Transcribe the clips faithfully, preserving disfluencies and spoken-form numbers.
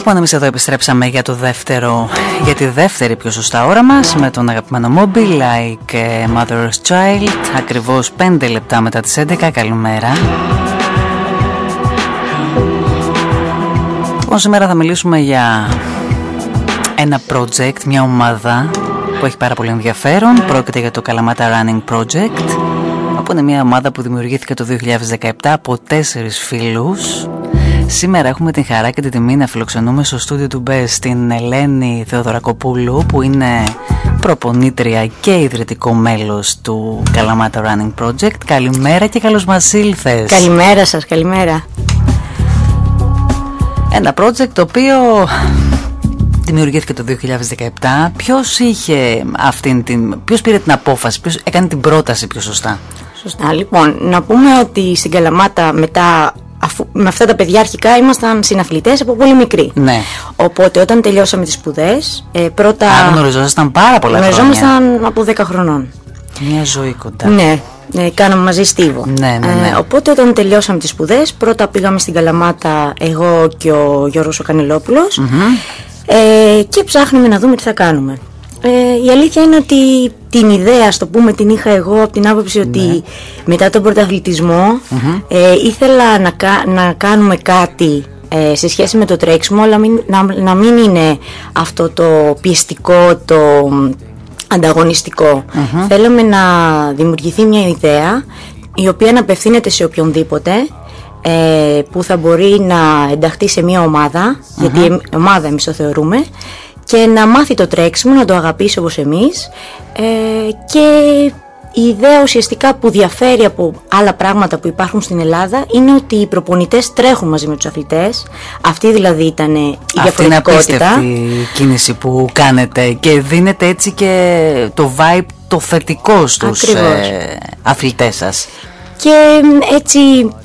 Λοιπόν, εμείς εδώ επιστρέψαμε για, το δεύτερο, για τη δεύτερη πιο σωστά ώρα μας με τον αγαπημένο Moby, Like Mother's Child, ακριβώς πέντε λεπτά μετά τις έντεκα. Καλημέρα. Λοιπόν, σήμερα θα μιλήσουμε για ένα project, μια ομάδα που έχει πάρα πολύ ενδιαφέρον. Πρόκειται για το Kalamata Running Project, όπου είναι μια ομάδα που δημιουργήθηκε το δύο χιλιάδες δεκαεπτά από τέσσερις φίλους. Σήμερα έχουμε την χαρά και την τιμή να φιλοξενούμε στο στούντιο του Μπες την Ελένη Θεοδωρακοπούλου, που είναι προπονήτρια και ιδρυτικό μέλος του Kalamata Running Project. Καλημέρα και καλώς μας ήλθες. Καλημέρα σας, καλημέρα. Ένα project το οποίο δημιουργήθηκε το δύο χιλιάδες δεκαεπτά. Ποιος είχε αυτήν την, ποιος πήρε την απόφαση, ποιος έκανε την πρόταση πιο σωστά? Σωστά, λοιπόν, να πούμε ότι στην Καλαμάτα μετά, αφού, με αυτά τα παιδιά αρχικά ήμασταν συναθλητές από πολύ μικροί. Ναι. Οπότε όταν τελειώσαμε τις σπουδές, ε, πρώτα... Α, γνωριζόσασταν πάρα πολλά χρόνια. Γνωριζόμασταν από δέκα χρονών. Μια ζωή κοντά. Ναι, ε, κάναμε μαζί στίβο. Ναι, ναι, ναι. Ε, οπότε όταν τελειώσαμε τις σπουδές, πρώτα πήγαμε στην Καλαμάτα εγώ και ο Γιώργος ο Κανελόπουλος, mm-hmm. ε, και ψάχνουμε να δούμε τι θα κάνουμε. Ε, η αλήθεια είναι ότι την ιδέα, ας το πούμε, την είχα εγώ από την άποψη ότι ναι. μετά τον πρωταθλητισμό mm-hmm. ε, ήθελα να, να κάνουμε κάτι ε, σε σχέση με το τρέξιμο, αλλά μην, να, να μην είναι αυτό το πιεστικό, το ανταγωνιστικό. Mm-hmm. Θέλαμε να δημιουργηθεί μια ιδέα η οποία να απευθύνεται σε οποιονδήποτε, ε, που θα μπορεί να ενταχθεί σε μια ομάδα, mm-hmm. γιατί ομάδα εμείς το θεωρούμε, και να μάθει το τρέξιμο, να το αγαπήσει όπως εμείς, ε, και η ιδέα ουσιαστικά που διαφέρει από άλλα πράγματα που υπάρχουν στην Ελλάδα είναι ότι οι προπονητές τρέχουν μαζί με τους αθλητές. Αυτή δηλαδή ήταν η διαφορετικότητα. Αυτή είναι απίστευτη κίνηση που κάνετε και δίνετε έτσι και το vibe το θετικό στους ε, αθλητές σας. Και έτσι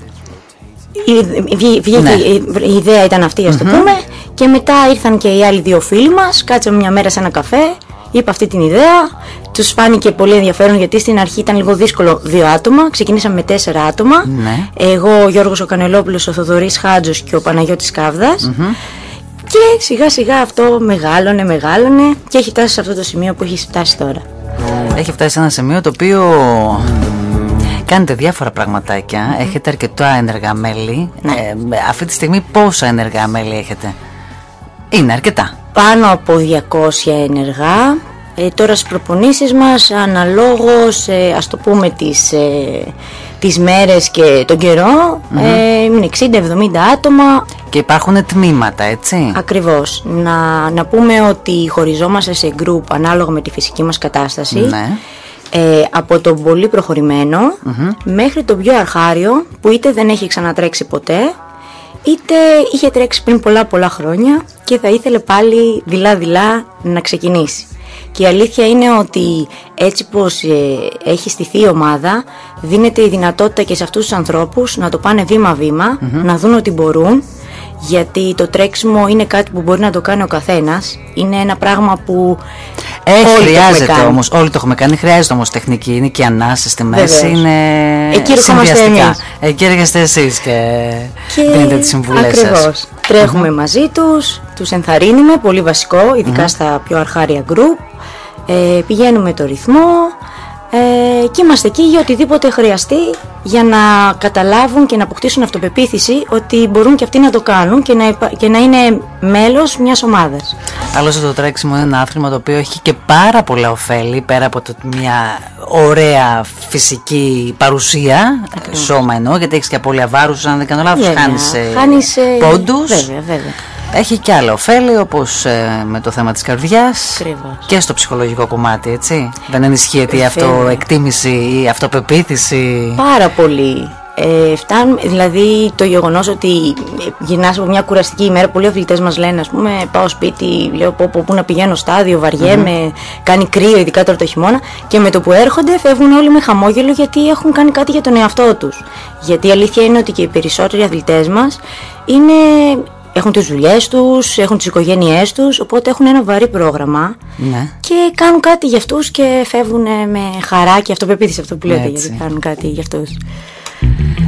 βγήκε, ναι. η ιδέα ήταν αυτή, ας το mm-hmm. πούμε, και μετά ήρθαν και οι άλλοι δύο φίλοι μας, κάτσαμε μια μέρα σε ένα καφέ, είπα αυτή την ιδέα, τους φάνηκε πολύ ενδιαφέρον γιατί στην αρχή ήταν λίγο δύσκολο δύο άτομα, ξεκινήσαμε με τέσσερα άτομα, ναι. εγώ, ο Γιώργος ο Κανελόπουλος, ο Θοδωρής Χάτζος και ο Παναγιώτης Κάβδας, mm-hmm. και σιγά σιγά αυτό μεγάλωνε, μεγάλωνε και έχει φτάσει σε αυτό το σημείο που έχει φτάσει τώρα. Έχει φτάσει σε ένα σημείο το οποίο... Κάνετε διάφορα πραγματάκια, mm-hmm. έχετε αρκετά ενεργά μέλη. Ναι. Ε, αυτή τη στιγμή πόσα ενεργά μέλη έχετε? Είναι αρκετά. Πάνω από διακόσια ενεργά. Ε, τώρα στις προπονήσεις μας αναλόγως, ε, ας το πούμε, τις, ε, τις μέρες και τον καιρό, mm-hmm. ε, είναι εξήντα με εβδομήντα άτομα. Και υπάρχουν τμήματα, έτσι? Ακριβώς. Να, να πούμε ότι χωριζόμαστε σε group ανάλογα με τη φυσική μας κατάσταση. Ναι. Ε, από το πολύ προχωρημένο mm-hmm. μέχρι το πιο αρχάριο, που είτε δεν έχει ξανατρέξει ποτέ, είτε είχε τρέξει πριν πολλά πολλά χρόνια και θα ήθελε πάλι δειλά δειλά να ξεκινήσει. Και η αλήθεια είναι ότι έτσι πως ε, έχει στηθεί η ομάδα, δίνεται η δυνατότητα και σε αυτούς τους ανθρώπους να το πάνε βήμα-βήμα, mm-hmm. να δουν ότι μπορούν, γιατί το τρέξιμο είναι κάτι που μπορεί να το κάνει ο καθένας. Είναι ένα πράγμα που ε, όλοι χρειάζεται όμως, όλοι το έχουμε κάνει. Χρειάζεται όμως τεχνική, είναι και ανάσες στη μέση. Είναι εκεί συνδυαστικά. Εκεί έρχεστε εσείς και, και δίνετε τις συμβουλές ακριβώς. σας. Τρέχουμε mm-hmm. μαζί τους, τους ενθαρρύνουμε, πολύ βασικό, ειδικά mm-hmm. στα πιο αρχάρια group. Ε, πηγαίνουμε το ρυθμό, ε, και είμαστε εκεί για οτιδήποτε χρειαστεί, για να καταλάβουν και να αποκτήσουν αυτοπεποίθηση ότι μπορούν και αυτοί να το κάνουν και να, και να είναι μέλος μιας ομάδας. Άλλωστε το τρέξιμο είναι ένα άθλημα το οποίο έχει και πάρα πολλά ωφέλη, πέρα από το, μια ωραία φυσική παρουσία, okay. σώμα εννοώ, γιατί έχεις και απώλεια βάρους, αν δεν κάνω λάθος, χάνεις, χάνεις πόντους. Βέβαια, βέβαια. Έχει και άλλα ωφέλη, όπως ε, με το θέμα της καρδιάς. Ακριβώς. Και στο ψυχολογικό κομμάτι, έτσι. Δεν ενισχύεται η αυτοεκτίμηση, η αυτοπεποίθηση? Πάρα πολύ. Ε, φτάνουμε, δηλαδή το γεγονός ότι γυρνάς από μια κουραστική ημέρα, πολλοί αθλητές μας λένε, ας πούμε, πάω σπίτι, λέω πω, πω, πού να πηγαίνω στάδιο, βαριέμαι, mm-hmm. κάνει κρύο, ειδικά τώρα το χειμώνα, και με το που έρχονται φεύγουν όλοι με χαμόγελο γιατί έχουν κάνει κάτι για τον εαυτό τους. Γιατί η αλήθεια είναι ότι και οι περισσότεροι αθλητές μας είναι... έχουν τις δουλειές τους, έχουν τις οικογένειές τους, οπότε έχουν ένα βαρύ πρόγραμμα, ναι. και κάνουν κάτι για αυτούς και φεύγουν με χαρά και αυτοπεποίθηση, αυτό που λέτε, γιατί κάνουν κάτι για αυτούς.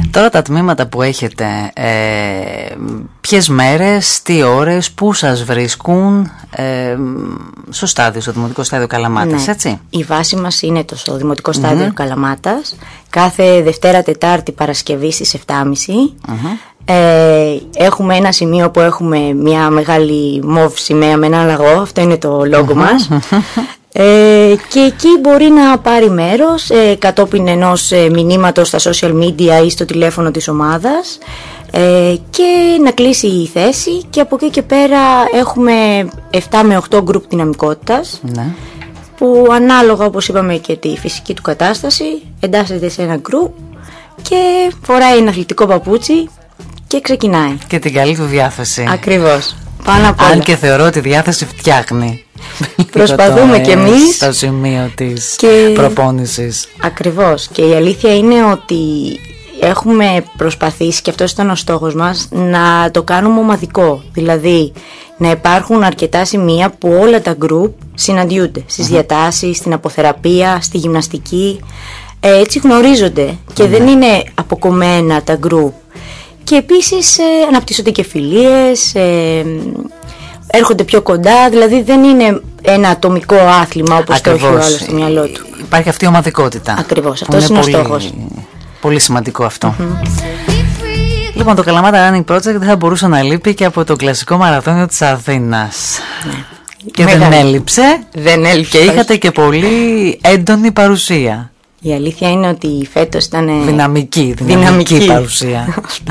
Τώρα τα τμήματα που έχετε, ε, ποιες μέρες, τι ώρες, πού σας βρίσκουν, ε, στο στάδιο, στο Δημοτικό Στάδιο Καλαμάτας, ναι. Έτσι. Η βάση μας είναι το στο Δημοτικό Στάδιο mm-hmm. Καλαμάτας, κάθε Δευτέρα, Τετάρτη, Παρασκευή στις επτά και μισή. Mm-hmm. Ε, έχουμε ένα σημείο που έχουμε μια μεγάλη μοβ σημαία με ένα λαγό, αυτό είναι το λόγο μας. Ε, και εκεί μπορεί να πάρει μέρος ε, κατόπιν ενός ε, μηνύματος στα social media ή στο τηλέφωνο της ομάδας ε, και να κλείσει η θέση, και από εκεί και πέρα έχουμε επτά με οκτώ γκρουπ δυναμικότητας, ναι. που ανάλογα, όπως είπαμε, και τη φυσική του κατάσταση εντάσσεται σε ένα γκρουπ και φοράει ένα αθλητικό παπούτσι και ξεκινάει. Και την καλή του διάθεση. Ακριβώς. Πάνω απ' όλα. Αν και θεωρώ ότι η διάθεση φτιάχνει. Προσπαθούμε κι εμείς στο σημείο της και... προπόνησης. Ακριβώς. Και η αλήθεια είναι ότι έχουμε προσπαθήσει, και αυτός ήταν ο στόχος μας, να το κάνουμε ομαδικό. Δηλαδή να υπάρχουν αρκετά σημεία που όλα τα γκρουπ συναντιούνται στις uh-huh. διατάσεις, στην αποθεραπεία, στη γυμναστική. ε, Έτσι γνωρίζονται και uh-huh. δεν είναι αποκομμένα τα γκρουπ. Και επίσης ε, αναπτύσσονται και φιλίες, ε, έρχονται πιο κοντά, δηλαδή δεν είναι ένα ατομικό άθλημα όπως το έχει ο άλλος στο μυαλό του. Υπάρχει αυτή η ομαδικότητα. Ακριβώς, αυτός είναι, είναι ο στόχος. Πολύ σημαντικό αυτό. Mm-hmm. Λοιπόν, το Καλαμάτα Running Project δεν θα μπορούσε να λείπει και από το κλασικό μαραθώνιο της Αθήνας. Ναι. Και Μεγάλη. δεν έλειψε, δεν έλειψε. Και είχατε και πολύ έντονη παρουσία. Η αλήθεια είναι ότι φέτος ήταν δυναμική, δυναμική, δυναμική παρουσία.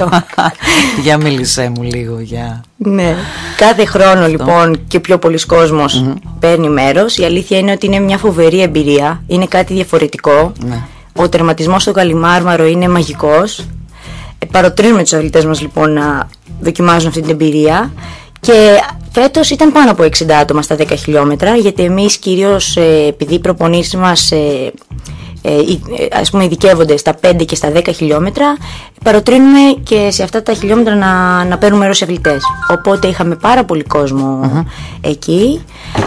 Για μίλησέ μου λίγο για... Ναι. Κάθε χρόνο λοιπόν και πιο πολλοί κόσμος mm-hmm. παίρνει μέρος. Η αλήθεια είναι ότι είναι μια φοβερή εμπειρία. Είναι κάτι διαφορετικό. Ναι. Ο τερματισμός στο Καλιμάρμαρο είναι μαγικός. ε, Παροτρύνουμε τους αθλητές μας λοιπόν να δοκιμάζουν αυτή την εμπειρία. Και φέτος ήταν πάνω από εξήντα άτομα στα δέκα χιλιόμετρα, γιατί εμείς κυρίως ε, επειδή οι προπονήσεις μας ε, ας πούμε ειδικεύονται στα πέντε και στα δέκα χιλιόμετρα, παροτρύνουμε και σε αυτά τα χιλιόμετρα να, να παίρνουν μέρος οι αθλητές. Οπότε είχαμε πάρα πολύ κόσμο uh-huh. εκεί.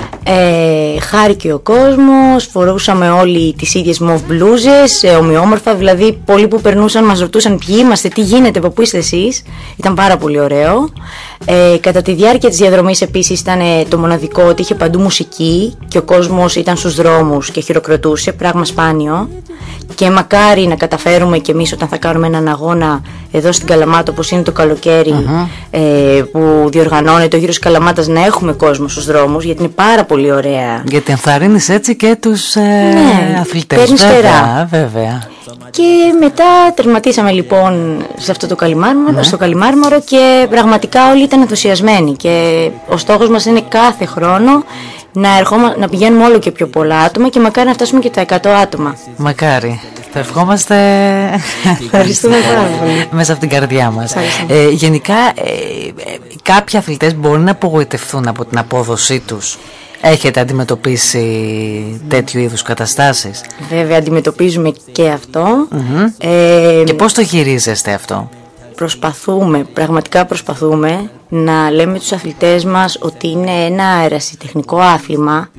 Ε, χάρηκε ο κόσμος, φορούσαμε όλοι τις ίδιες μοβ μπλούζες, ε, ομοιόμορφα, δηλαδή πολλοί που περνούσαν μας ρωτούσαν ποιοι είμαστε, τι γίνεται, από πού είστε εσείς. Ήταν πάρα πολύ ωραίο. Ε, κατά τη διάρκεια της διαδρομής επίσης ήταν ε, το μοναδικό ότι είχε παντού μουσική και ο κόσμος ήταν στους δρόμους και χειροκροτούσε, πράγμα σπάνιο. Και μακάρι να καταφέρουμε κι εμείς όταν θα κάνουμε έναν αγώνα εδώ στην Καλαμάτα, όπως είναι το καλοκαίρι, uh-huh. ε, που διοργανώνεται ο γύρος Καλαμάτας, να έχουμε κόσμο στους δρόμους, γιατί είναι πάρα πολύ ωραία. Γιατί ενθαρρύνεις έτσι και τους ε, ναι, αθλητές. Βέβαια, βέβαια. Και μετά τερματίσαμε λοιπόν σε αυτό το Καλιμάρμαρο, ναι. στο Καλιμάρμαρο, και πραγματικά όλοι ήταν ενθουσιασμένοι. Και ο στόχος μας είναι κάθε χρόνο να, ερχόμα, να πηγαίνουμε όλο και πιο πολλά άτομα και μακάρι να φτάσουμε και τα εκατό άτομα. Μακάρι. Θα ευχόμαστε. Ευχαριστούμε πάρα πολύ. Μέσα από την καρδιά μας. Ε, γενικά, ε, ε, κάποιοι αθλητές μπορεί να απογοητευτούν από την απόδοσή τους. Έχετε αντιμετωπίσει τέτοιου είδους καταστάσεις? Βέβαια, αντιμετωπίζουμε και αυτό. Mm-hmm. Ε, και πώς το χειρίζεστε αυτό? Προσπαθούμε, πραγματικά προσπαθούμε να λέμε τους αθλητές μας ότι είναι ένα ερασιτεχνικό άθλημα,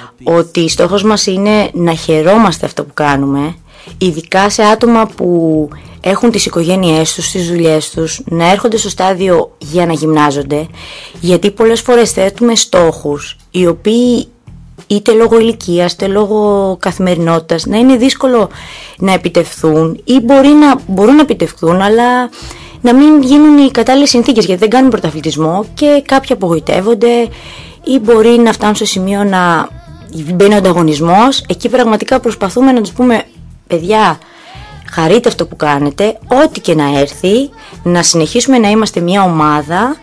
ότι στόχος μας είναι να χαιρόμαστε αυτό που κάνουμε, ειδικά σε άτομα που έχουν τις οικογένειές τους, τις δουλειές τους, να έρχονται στο στάδιο για να γυμνάζονται, γιατί πολλές φορές θέτουμε στόχους οι οποίοι είτε λόγω ηλικίας είτε λόγω καθημερινότητας να είναι δύσκολο να επιτευχθούν, ή μπορεί να, μπορούν να επιτευχθούν αλλά να μην γίνουν οι κατάλληλες συνθήκες, γιατί δεν κάνουν πρωταθλητισμό και κάποιοι απογοητεύονται ή μπορεί να φτάνουν στο σημείο να μπαίνει ο ανταγωνισμός. Εκεί πραγματικά προσπαθούμε να τους πούμε, παιδιά, χαρείτε αυτό που κάνετε, ό,τι και να έρθει, να συνεχίσουμε να είμαστε μια ομάδα,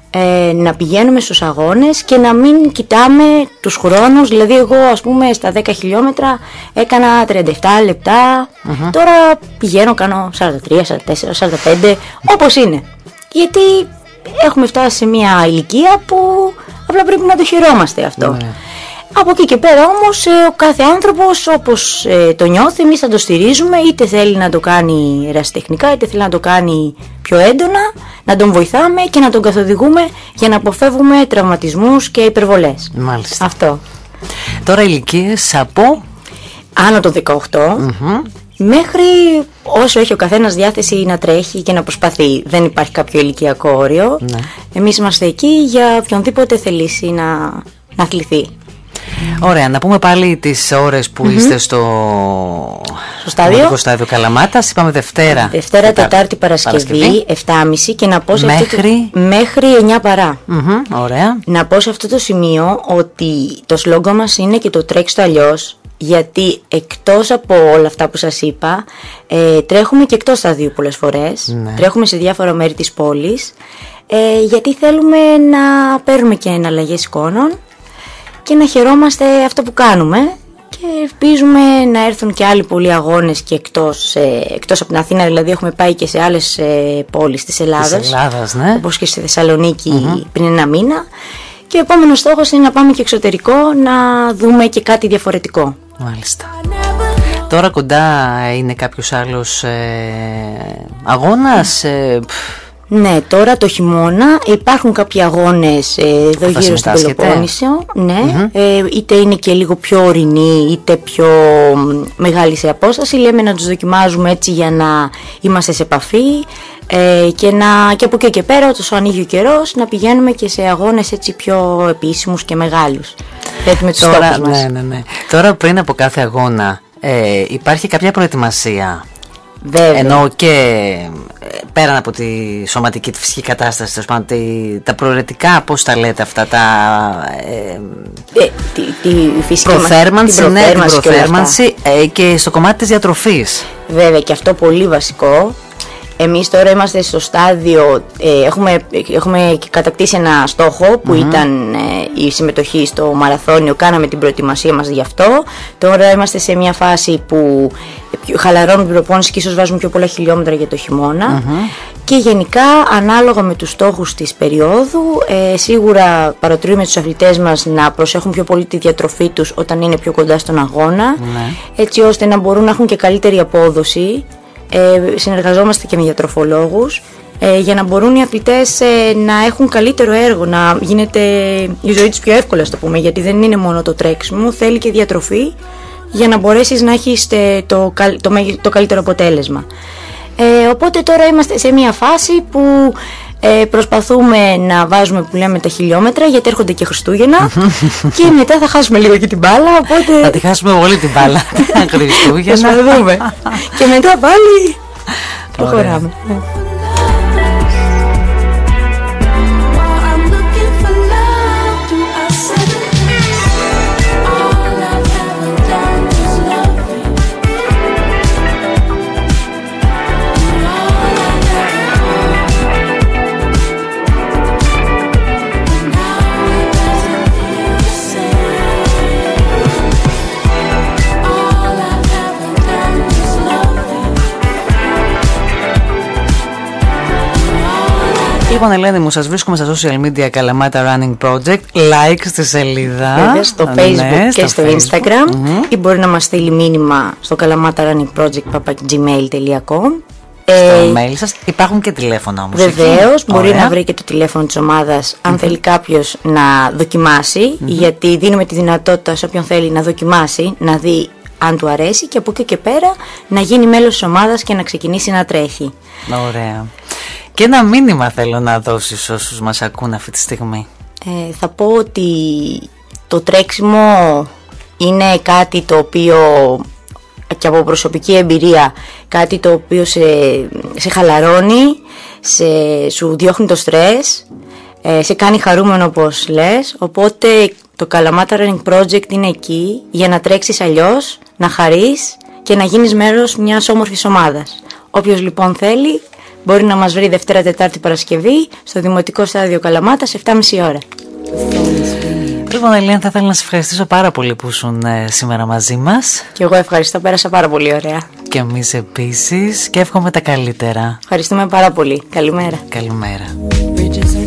ε, να πηγαίνουμε στους αγώνες και να μην κοιτάμε τους χρόνους. Δηλαδή εγώ ας πούμε στα δέκα χιλιόμετρα έκανα τριάντα επτά λεπτά, uh-huh. τώρα πηγαίνω κάνω σαράντα τρία, σαράντα τέσσερα, σαράντα πέντε, όπως είναι. Γιατί έχουμε φτάσει σε μια ηλικία που απλά πρέπει να το χαιρόμαστε αυτό. Uh-huh. Από εκεί και πέρα όμως ο κάθε άνθρωπος όπως ε, το νιώθει, εμείς θα το στηρίζουμε, είτε θέλει να το κάνει ερασιτεχνικά είτε θέλει να το κάνει πιο έντονα, να τον βοηθάμε και να τον καθοδηγούμε για να αποφεύγουμε τραυματισμούς και υπερβολές. Μάλιστα. Αυτό. Τώρα ηλικίες από άνω των δεκαοκτώ, mm-hmm. Μέχρι όσο έχει ο καθένας διάθεση να τρέχει και να προσπαθεί. Δεν υπάρχει κάποιο ηλικιακό όριο. Ναι. Εμείς είμαστε εκεί για οποιονδήποτε θελήσει να, να αθληθεί. Ωραία, να πούμε πάλι τις ώρες που mm-hmm. είστε στο, στο στάδιο. στάδιο Καλαμάτας. Είπαμε Δευτέρα. Δευτέρα, Τετάρτη, Παρασκευή, Παρασκευή, επτά και μισή και να πω σε μέχρι... αυτό το... μέχρι εννιά παρά. Mm-hmm, ωραία. Να πω σε αυτό το σημείο ότι το σλόγγαν μας είναι και το τρέξει το αλλιώς. Γιατί εκτός από όλα αυτά που σας είπα, ε, τρέχουμε και εκτός σταδίου πολλές φορές. Ναι. Τρέχουμε σε διάφορα μέρη της πόλης. Ε, γιατί θέλουμε να παίρνουμε και εναλλαγές εικόνων και να χαιρόμαστε αυτό που κάνουμε. Και ελπίζουμε να έρθουν και άλλοι πολλοί αγώνες και εκτός, ε, εκτός από την Αθήνα. Δηλαδή έχουμε πάει και σε άλλες ε, πόλεις της Ελλάδας, της Ελλάδας ναι. όπως και στη Θεσσαλονίκη mm-hmm. πριν ένα μήνα. Και ο επόμενος στόχος είναι να πάμε και εξωτερικό να δούμε και κάτι διαφορετικό. Μάλιστα. Τώρα κοντά είναι κάποιος άλλος ε, αγώνας ε, Ναι, τώρα το χειμώνα υπάρχουν κάποιοι αγώνες ε, εδώ γύρω στην Πελοπόννησο, ναι, mm-hmm. ε, είτε είναι και λίγο πιο ορεινοί είτε πιο μεγάλη σε απόσταση. Λέμε να τους δοκιμάζουμε έτσι για να είμαστε σε επαφή ε, και, να, και από εκεί και πέρα όσο ανοίγει ο καιρός να πηγαίνουμε και σε αγώνες έτσι πιο επίσημους και μεγάλους. Θέτουμε τους στόχους μας. Ναι, ναι, ναι. Τώρα πριν από κάθε αγώνα ε, υπάρχει κάποια προετοιμασία? Βέβαια. Ενώ και πέραν από τη σωματική, τη φυσική κατάσταση, πάντων, τη, τα προαιρετικά, πώς τα λέτε αυτά, τα ε, ε, τη, τη φυσική προθέρμανση, μας, ναι, την προθέρμανση, προθέρμανση και, ε, και στο κομμάτι της διατροφής. Βέβαια, και αυτό πολύ βασικό. Εμείς τώρα είμαστε στο στάδιο, ε, έχουμε, έχουμε κατακτήσει ένα στόχο που mm-hmm. ήταν ε, η συμμετοχή στο μαραθώνιο, κάναμε την προετοιμασία μας γι' αυτό. Τώρα είμαστε σε μια φάση που χαλαρώνουμε την προπόνηση και ίσως βάζουμε πιο πολλά χιλιόμετρα για το χειμώνα. Mm-hmm. Και γενικά ανάλογα με τους στόχους της περίοδου, ε, σίγουρα παροτρύνουμε τους αθλητές μας να προσέχουν πιο πολύ τη διατροφή τους όταν είναι πιο κοντά στον αγώνα, mm-hmm. έτσι ώστε να μπορούν να έχουν και καλύτερη απόδοση. Ε, συνεργαζόμαστε και με διατροφολόγους ε, για να μπορούν οι αθλητές ε, να έχουν καλύτερο έργο, να γίνεται η ζωή τους πιο εύκολα, στο πούμε, γιατί δεν είναι μόνο το τρέξιμο, θέλει και διατροφή για να μπορέσεις να έχεις το, το, το, το καλύτερο αποτέλεσμα. Ε, οπότε τώρα είμαστε σε μια φάση που ε, προσπαθούμε να βάζουμε που λέμε τα χιλιόμετρα, γιατί έρχονται και Χριστούγεννα και μετά θα χάσουμε λίγο και την μπάλα, οπότε... Θα τη χάσουμε όλη την μπάλα τα Χριστούγεννα. Θα δούμε. Και μετά πάλι προχωράμε. Λοιπόν, Ελένη μου, σας βρίσκουμε στα social media Καλαμάτα Running Project, like στη σελίδα. Βέβαια, στο Facebook ναι, και στο, στο Instagram mm-hmm. ή μπορεί να μας στείλει μήνυμα στο καλαμάτα running project παπάκι τζι μέιλ τελεία κομ. Στο ε, mail σας υπάρχουν και τηλέφωνα όμως. Βεβαίως, μπορεί Ωραία. να βρει και το τηλέφωνο της ομάδας αν mm-hmm. θέλει κάποιος να δοκιμάσει, mm-hmm. γιατί δίνουμε τη δυνατότητα σε όποιον θέλει να δοκιμάσει, να δει αν του αρέσει και από εκεί και πέρα να γίνει μέλος της ομάδας και να ξεκινήσει να τρέχει. Ωραία. Και ένα μήνυμα θέλω να δώσεις όσους μας ακούν αυτή τη στιγμή. Ε, θα πω ότι το τρέξιμο είναι κάτι το οποίο και από προσωπική εμπειρία, κάτι το οποίο σε, σε χαλαρώνει, σε, σου διώχνει το στρες, ε, σε κάνει χαρούμενο όπως λες, οπότε το Καλαμάτα Running Project είναι εκεί για να τρέξεις αλλιώς, να χαρείς και να γίνεις μέρος μιας όμορφης ομάδας. Όποιος λοιπόν θέλει μπορεί να μας βρει Δευτέρα, Τετάρτη, Παρασκευή στο Δημοτικό Στάδιο Καλαμάτα σε επτά και μισή ώρα. Λοιπόν, Ελένη, θα ήθελα να σε ευχαριστήσω πάρα πολύ που ήσουν ε, σήμερα μαζί μας. Και εγώ ευχαριστώ, πέρασα πάρα πολύ ωραία. Και εμείς επίσης και εύχομαι τα καλύτερα. Ευχαριστούμε πάρα πολύ. Καλημέρα. Καλημέρα.